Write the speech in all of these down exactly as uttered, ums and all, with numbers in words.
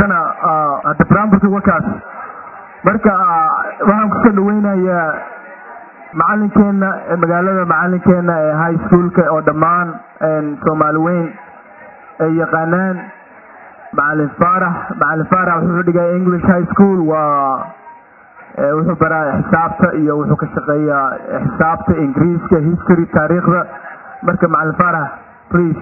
haddana hadda brambulki wakaas marka waxaan kusoo dhaweynayaa macalinkeena magaalada macalinkeena ee high schoolka oo dhammaan soomaali weyn ay yaqaanaan macalin faarax macalin faarax wuxuu dhigay english high school waa wuxuu baraa xisaabta iyo wuxuu ka shaqeeyaa xisaabta ingiriiska history taariikhda marka macalin faarax please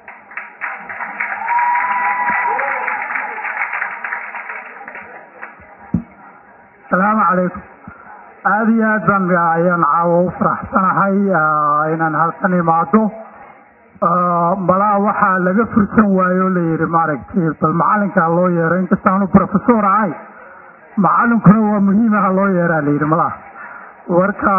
السلام عليكم هذه أيضا ينعو فرحتنا هاي إن هالسنة معدو بلا وحا لغا فرسن وايو ليري ماركتي بالمعلن كالو يرين كستانو بروفيسور هاي معلن كنو مهمة هالو يرى ليري ملا وركا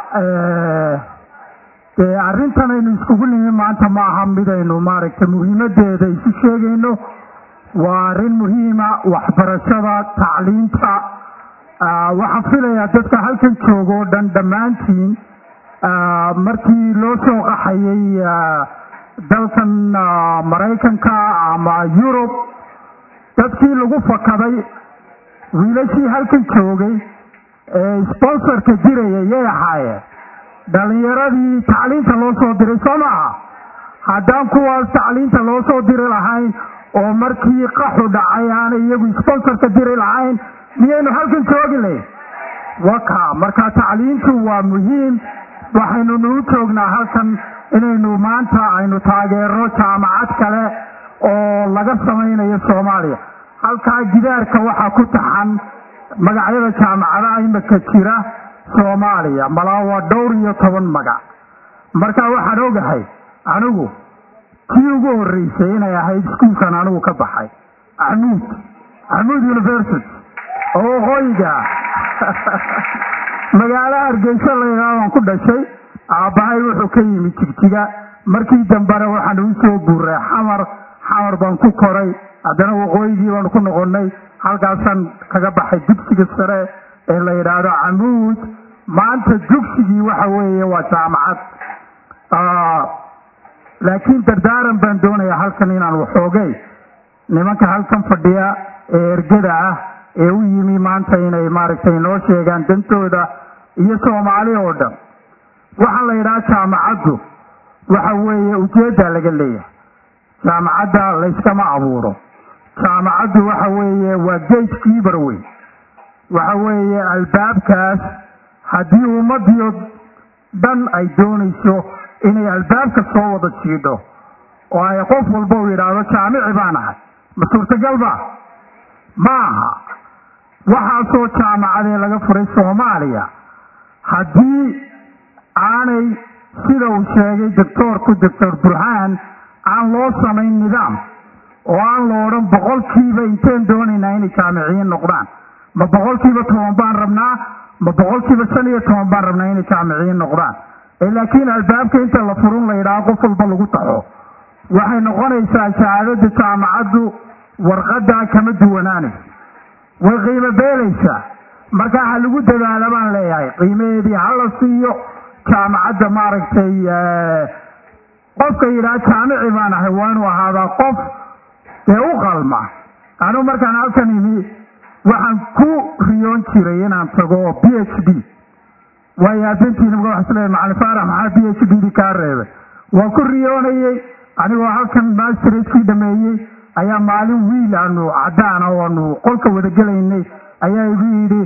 dee arrintan aynu iskugu nimi maanta ma aha midaynu maaragtay muhiimadeeda isu sheegayno waa arrin muhiima waxbarashada tacliinta waxaan filayaa dadka halkan joogo o dhan dhammaantiin markii loo soo qaxayay dalkan maraykanka ama yurub dadkii lagu fakaday wiilashii halkan joogay ee sponsorka jiraya yay ahaayeen dhalinyaradii tacliinta loo soo diray soo maaha haddaan kuwaas tacliinta loo soo diri lahayn oo markii qaxu dhacay aanay iyagu sponsorka diri lahayn miyaynu halkan joogi lahayn waka marka tacliintu waa muhiim waxaynu nagu joognaa halkan inaynu maanta aynu taageero jaamacad kale oo laga samaynayo soomaaliya halkaa gidaarka waxaa ku taxan magacyada jaamacadaha imika jira soomaaliya malaa waa dhowr iyo toban magac marka waxaan ogahay anigu kii ugu horreysay inay ahayd iskuulkan anigu ka baxay axmuud axmuud university oo waqooyiga magaalo hargeysa la yidhahdaan ku dhashay aabbahay wuxuu ka yimi jigjiga markii dambena waxaan u soo guuray xamar xamar baan ku koray haddana waqooyigii baanu ku noqonnay halkaasaan kaga baxay dugsiga sare ee la yidhaahdo camuud maanta dugsigii waxa weeye waa jaamacad laakiin dardaaran baan doonayaa halkan inaan waxoogay nimanka halkan fadhiya ee ergada ah ee u yimi maanta inay maaragtay noo sheegaan dantooda iyo soomaali oo dhan waxaa la yidhaha jaamacaddu waxa weeye ujeeddaa laga leeyahay jaamacadda layskama abuuro jaamacaddu waxa weeye waa gatekeeper wey waxa weeye albaabkaas haddii ummadiyo dhan ay doonayso inay albaabka soo wada jiidho oo ay qof walba u yidhaahdo jaamici baan ahay ma suurtagal ba ma aha waxaasoo jaamacadee laga furay soomaaliya haddii aanay sida uu sheegay doctoorku doctor burhaan aan loo samayn nidaam oo aan la odhan boqolkiiba inteen doonaynaa inay jaamiciyiin noqdaan ma boqolkiiba toban baan rabnaa ma boqolkiiba shan iyo toban baan rabnaa inay jaamiciyiin noqdaan laakiin albaabka inta la furun la yidhaho qof walba lagu taxo waxay noqonaysaa shahaadada jaamacaddu warqadaa kama duwanaanaysa way qiimo beelaysaa markaa ha lagu dadaala baan leeyahay qiimaheedii hala siiyo jaamacadda maaragtay qofka yidhaha jaamici baan ahay waa inuu ahaadaa qof dee u qalma anugu markaan halkan imi waxaan ku riyoon jiray inaan tago oo b h d waayo adantiina maga waxaa isleeyahay macalin faarax maxaa b h d di kaa reebay waan ku riyoonayey anigoo halkan masterskii dhameeyey ayaa maalin wiil aanu caddaana oo aanu qolka wada gelaynay ayaa igu yidhi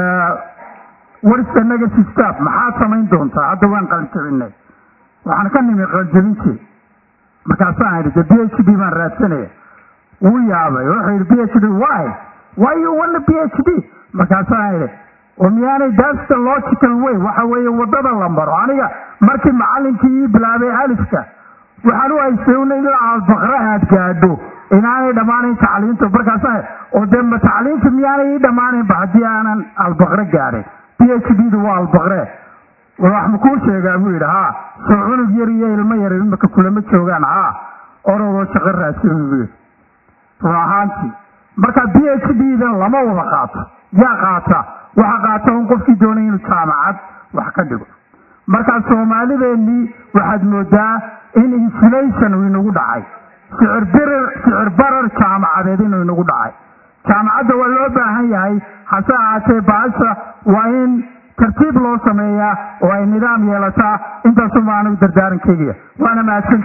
warista legacy staff maxaad samayn doontaa hadda waan qalinjabinay waxaan ka nimi qalinjabintii markaasaan idhi de b h d baan raadsanaya wuu yaabay wuxuu yidhi b h d why why you want a b h d markaasaan idhi oo miyaanay that's the logical way waxa weeye waddada la maro aniga markii macallinkii ii bilaabay alifka waxaan u haystay un ilaa albaqra aad gaadho inaanay dhammaanayn tacliinta markaasaan oo dee ma tacliinta miyaanay ii dhammaanaynba haddii aanan albaqre gaadhin b h d du waa albaqre wax ma kuu sheegaa buu yidhi haa soo cunug yar iyo ilmo yar imika kulama joogaan haa orodoo shaqo raadsan buu yidhi run ahaantii marka b h d dan lama wada qaato yaa qaata waxa qaata un qofkii doonay inuu jaamacad wax ka dhigo markaa soomaalideennii waxaad moodaa in inflation uu inagu dhacay sicir birir sicir barar jaamacadeed inuu inagu dhacay jaamacadda waa loo baahan yahay hase ahaatee baasha waa in tartiib loo sameeyaa oo ay nidaam yeelataa intaasuma anigu dardaarankeyga waana mahadsan